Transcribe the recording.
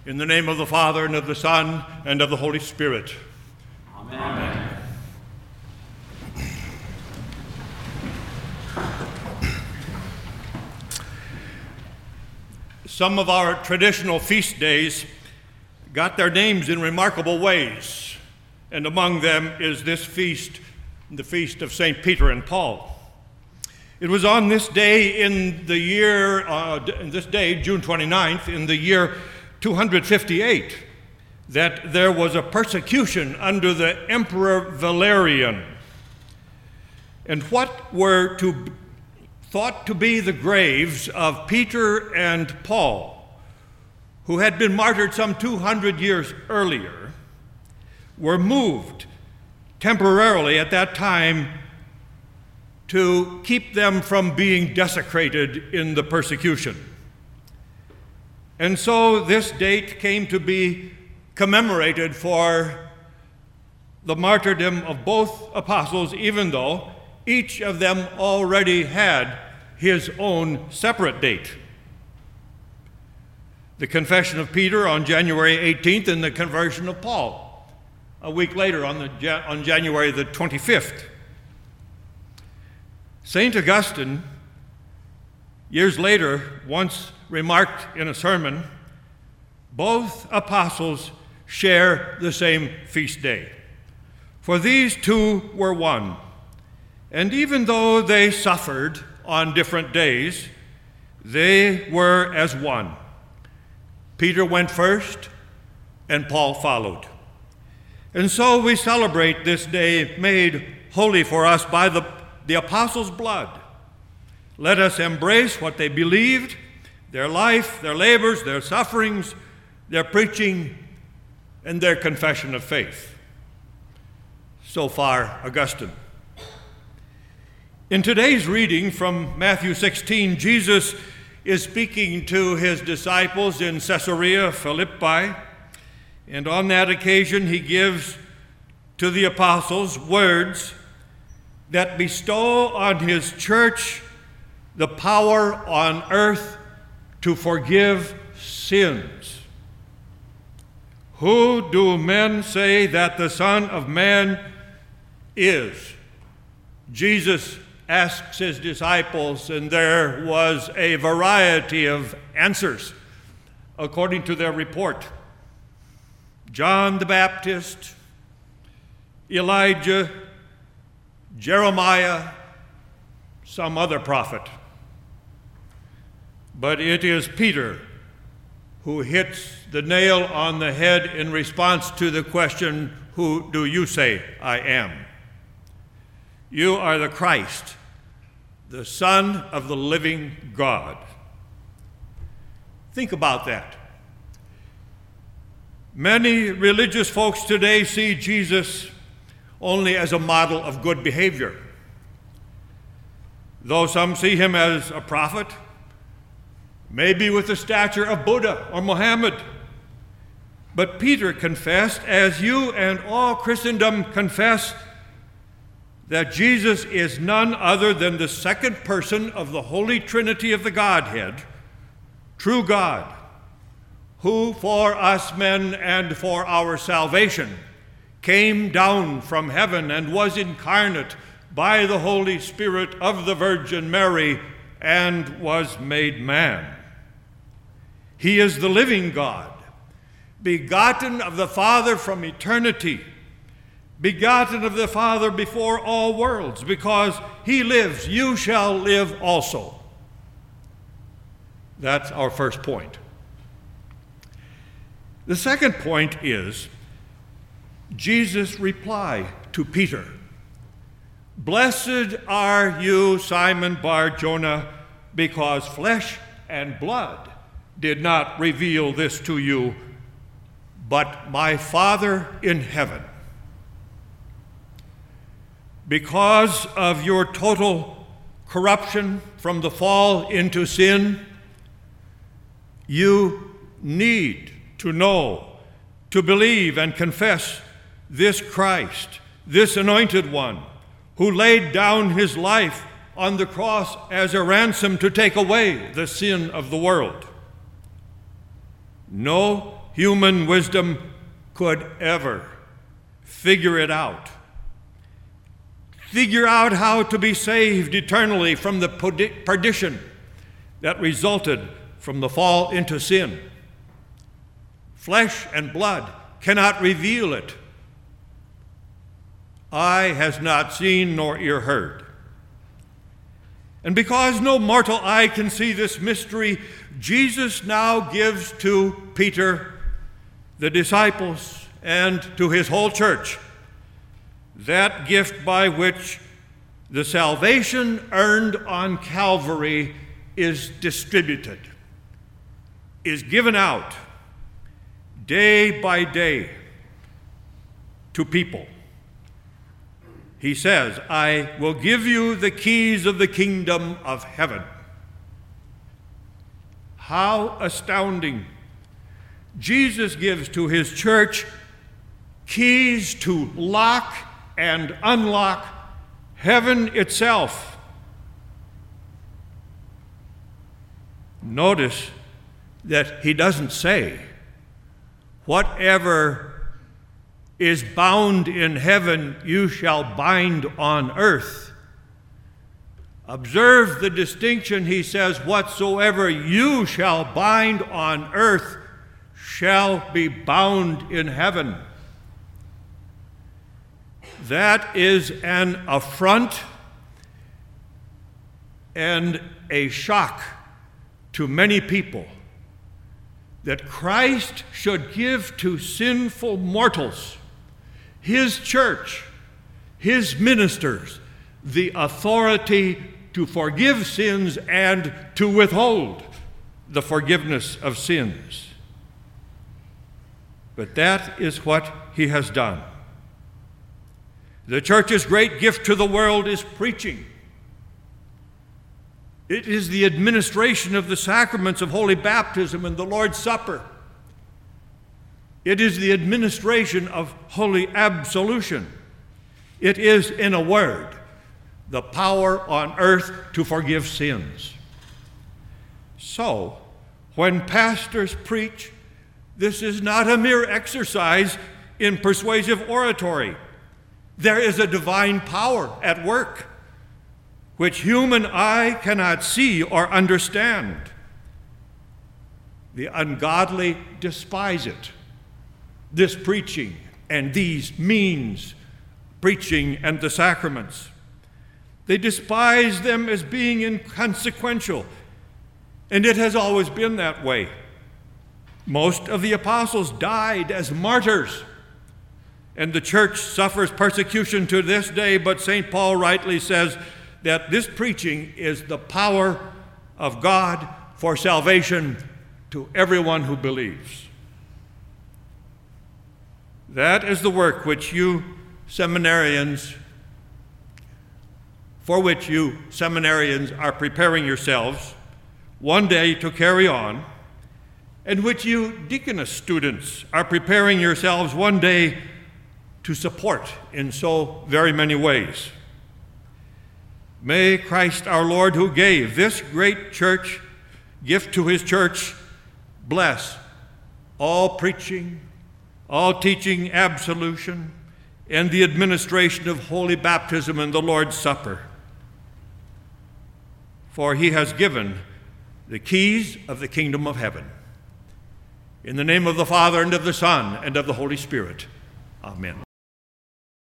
In the name of the Father, and of the Son, and of the Holy Spirit. Amen. Amen. Some of our traditional feast days got their names in remarkable ways, and among them is this feast, the feast of St. Peter and Paul. It was on this day in the year, June 29th, in the year 258, that there was a persecution under the Emperor Valerian. And what were thought to be the graves of Peter and Paul, who had been martyred some 200 years earlier, were moved temporarily at that time to keep them from being desecrated in the persecution. And so this date came to be commemorated for the martyrdom of both apostles, even though each of them already had his own separate date. The confession of Peter on January 18th and the conversion of Paul a week later on January the 25th. St. Augustine, years later, once remarked in a sermon, both apostles share the same feast day. For these two were one, and even though they suffered on different days, they were as one. Peter went first, and Paul followed. And so we celebrate this day made holy for us by the apostles' blood. Let us embrace what they believed, their life, their labors, their sufferings, their preaching, and their confession of faith. So far, Augustine. In today's reading from Matthew 16, Jesus is speaking to his disciples in Caesarea Philippi, and on that occasion he gives to the apostles words that bestow on his church the power on earth to forgive sins. Who do men say that the Son of Man is? Jesus asks his disciples, and there was a variety of answers according to their report. John the Baptist, Elijah, Jeremiah, some other prophet. But it is Peter who hits the nail on the head in response to the question, "Who do you say I am?" You are the Christ, the Son of the living God. Think about that. Many religious folks today see Jesus only as a model of good behavior. Though some see him as a prophet, maybe with the stature of Buddha or Muhammad. But Peter confessed, as you and all Christendom confess, that Jesus is none other than the second person of the Holy Trinity of the Godhead, true God, who for us men and for our salvation came down from heaven and was incarnate by the Holy Spirit of the Virgin Mary and was made man. He is the living God, begotten of the Father from eternity, begotten of the Father before all worlds. Because he lives, you shall live also. That's our first point. The second point is Jesus' reply to Peter. Blessed are you, Simon Bar-Jonah, because flesh and blood did not reveal this to you, but my Father in heaven. Because of your total corruption from the fall into sin, you need to know, to believe and confess this Christ, this anointed one, who laid down his life on the cross as a ransom to take away the sin of the world. Know human wisdom could ever figure it out. Figure out how to be saved eternally from the perdition that resulted from the fall into sin. Flesh and blood cannot reveal it. Eye has not seen nor ear heard. And because no mortal eye can see this mystery, Jesus now gives to Peter, the disciples, and to his whole church that gift by which the salvation earned on Calvary is distributed, is given out day by day to people. He says, I will give you the keys of the kingdom of heaven. How astounding. Jesus gives to his church keys to lock and unlock heaven itself. Notice that he doesn't say, whatever is bound in heaven, you shall bind on earth. Observe the distinction. He says, whatsoever you shall bind on earth shall be bound in heaven. That is an affront and a shock to many people, that Christ should give to sinful mortals, his church, his ministers, the authority to forgive sins and to withhold the forgiveness of sins. But that is what he has done. The church's great gift to the world is preaching. It is the administration of the sacraments of holy baptism and the Lord's Supper. It is the administration of holy absolution. It is, in a word, the power on earth to forgive sins. So, when pastors preach, this is not a mere exercise in persuasive oratory. There is a divine power at work, which human eye cannot see or understand. The ungodly despise it, this preaching and these means, preaching and the sacraments. They despise them as being inconsequential, and it has always been that way. Most of the apostles died as martyrs, and the church suffers persecution to this day, but St. Paul rightly says that this preaching is the power of God for salvation to everyone who believes. That is the work for which you seminarians are preparing yourselves one day to carry on, and which you deaconess students are preparing yourselves one day to support in so very many ways. May Christ our Lord, who gave this great church gift to his church, bless all preaching, all teaching, absolution, and the administration of holy baptism and the Lord's Supper. For he has given the keys of the kingdom of heaven. In the name of the Father, and of the Son, and of the Holy Spirit. Amen.